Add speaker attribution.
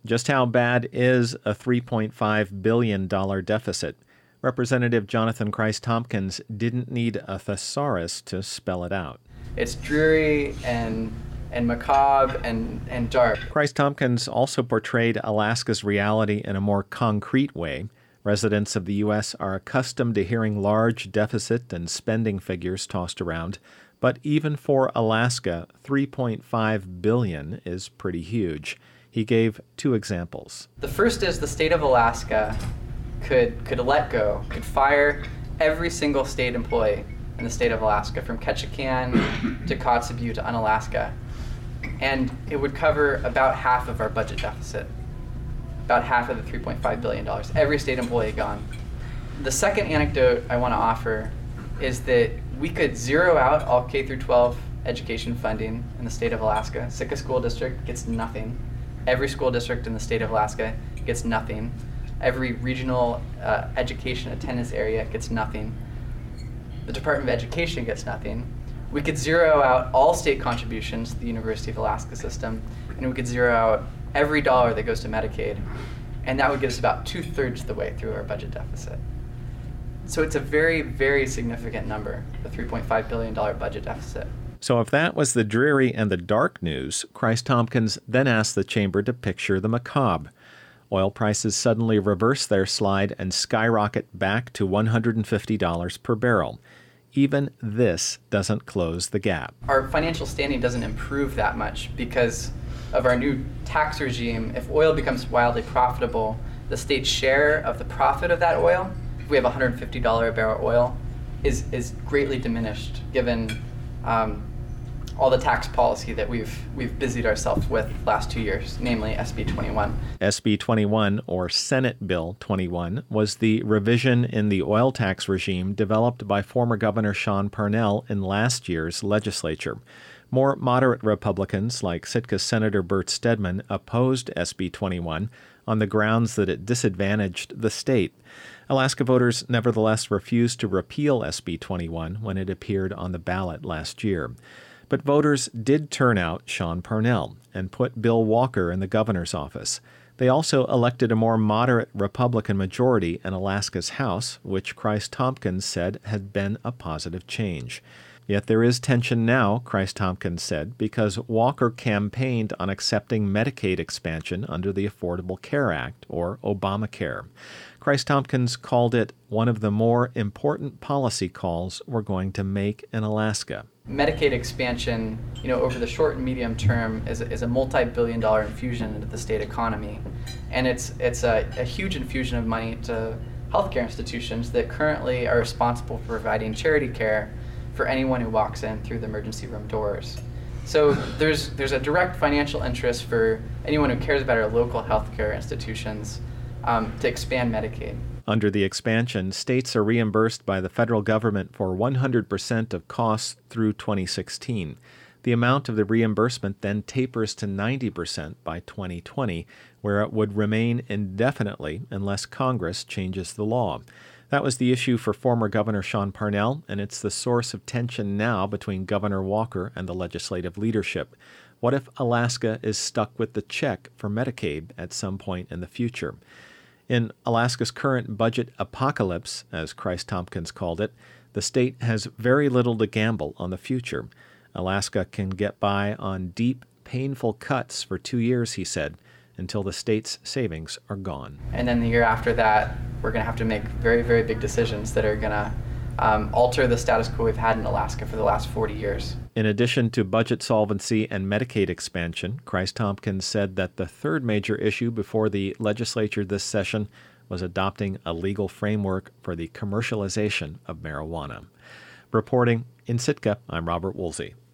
Speaker 1: Just how bad is a $3.5 billion deficit? Representative Jonathan Christ-Tompkins didn't need a thesaurus to spell it out.
Speaker 2: It's dreary and macabre and dark.
Speaker 1: Christ-Tompkins also portrayed Alaska's reality in a more concrete way. Residents of the U.S. are accustomed to hearing large deficit and spending figures tossed around, but even for Alaska, $3.5 billion is pretty huge. He gave two examples.
Speaker 2: The first is the state of Alaska could let go, could fire every single state employee in the state of Alaska, from Ketchikan to Kotzebue to Unalaska. And it would cover about half of our budget deficit, about half of the $3.5 billion. Every state employee gone. The second anecdote I want to offer is that we could zero out all K through 12 education funding in the state of Alaska. Sitka School District gets nothing. Every school district in the state of Alaska gets nothing. Every regional education attendance area gets nothing. The Department of Education gets nothing. We could zero out all state contributions to the University of Alaska system, and we could zero out every dollar that goes to Medicaid, and that would get us about 2/3 of the way through our budget deficit. So it's a very, very significant number, the $3.5 billion budget deficit.
Speaker 1: So if that was the dreary and the dark news, Christ-Tompkins then asked the chamber to picture the macabre. Oil prices suddenly reverse their slide and skyrocket back to $150 per barrel. Even this doesn't close the gap.
Speaker 2: Our financial standing doesn't improve that much because of our new tax regime. If oil becomes wildly profitable, the state's share of the profit of that oil, if we have $150 a barrel oil, is greatly diminished given all the tax policy that we've busied ourselves with the last 2 years, namely SB 21.
Speaker 1: SB 21, or Senate Bill 21, was the revision in the oil tax regime developed by former Governor Sean Parnell in last year's legislature. More moderate Republicans, like Sitka's Senator Bert Stedman, opposed SB 21 on the grounds that it disadvantaged the state. Alaska voters nevertheless refused to repeal SB 21 when it appeared on the ballot last year. But voters did turn out Sean Parnell and put Bill Walker in the governor's office. They also elected a more moderate Republican majority in Alaska's House, which Christ-Tompkins said had been a positive change. Yet there is tension now, Christ-Tompkins said, because Walker campaigned on accepting Medicaid expansion under the Affordable Care Act, or Obamacare. Christ-Tompkins called it one of the more important policy calls we're going to make in Alaska.
Speaker 2: Medicaid expansion, over the short and medium term is a multi-billion-dollar infusion into the state economy. And it's a huge infusion of money to healthcare institutions that currently are responsible for providing charity care for anyone who walks in through the emergency room doors. So there's a direct financial interest for anyone who cares about our local healthcare institutions to expand Medicaid.
Speaker 1: Under the expansion, states are reimbursed by the federal government for 100% of costs through 2016. The amount of the reimbursement then tapers to 90% by 2020, where it would remain indefinitely unless Congress changes the law. That was the issue for former Governor Sean Parnell, and it's the source of tension now between Governor Walker and the legislative leadership. What if Alaska is stuck with the check for Medicaid at some point in the future? In Alaska's current budget apocalypse, as Christ-Tompkins called it, the state has very little to gamble on the future. Alaska can get by on deep, painful cuts for 2 years, he said, until the state's savings are gone.
Speaker 2: And then the year after that, we're going to have to make very, very big decisions that are going to alter the status quo we've had in Alaska for the last 40 years.
Speaker 1: In addition to budget solvency and Medicaid expansion, Christ-Tompkins said that the third major issue before the legislature this session was adopting a legal framework for the commercialization of marijuana. Reporting in Sitka, I'm Robert Woolsey.